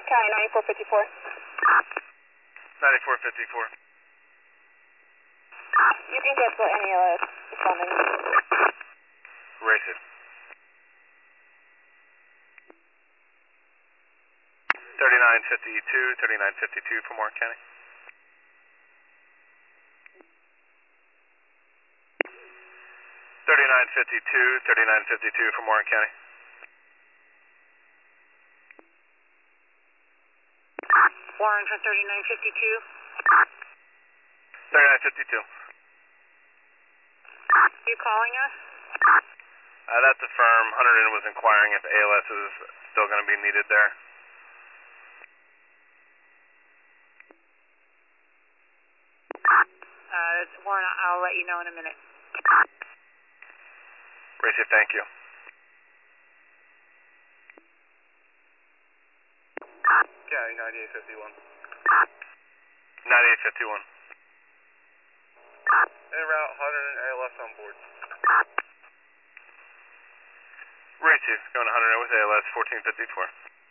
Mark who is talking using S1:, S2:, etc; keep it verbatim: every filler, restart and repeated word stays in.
S1: County ninety-four fifty-four.
S2: ninety-four fifty-four.
S1: You can cancel any L S responding.
S2: Racing. thirty-nine fifty-two, thirty-nine fifty-two from Warren County. thirty-nine fifty-two, thirty-nine fifty-two from Warren County.
S1: Warren for thirty-nine fifty-two.
S2: thirty-nine fifty-two.
S1: You calling us?
S2: Uh, that's the firm. Hunterdon was inquiring if A L S is still going to be needed there.
S1: Uh, that's Warren, I'll let you know in a minute.
S2: Racing, thank you. County ninety-eight fifty-one. ninety-eight fifty-one. En route, Hunterdon A L S on board. Ray two, going to Hunterdon with A L S fourteen fifty-four.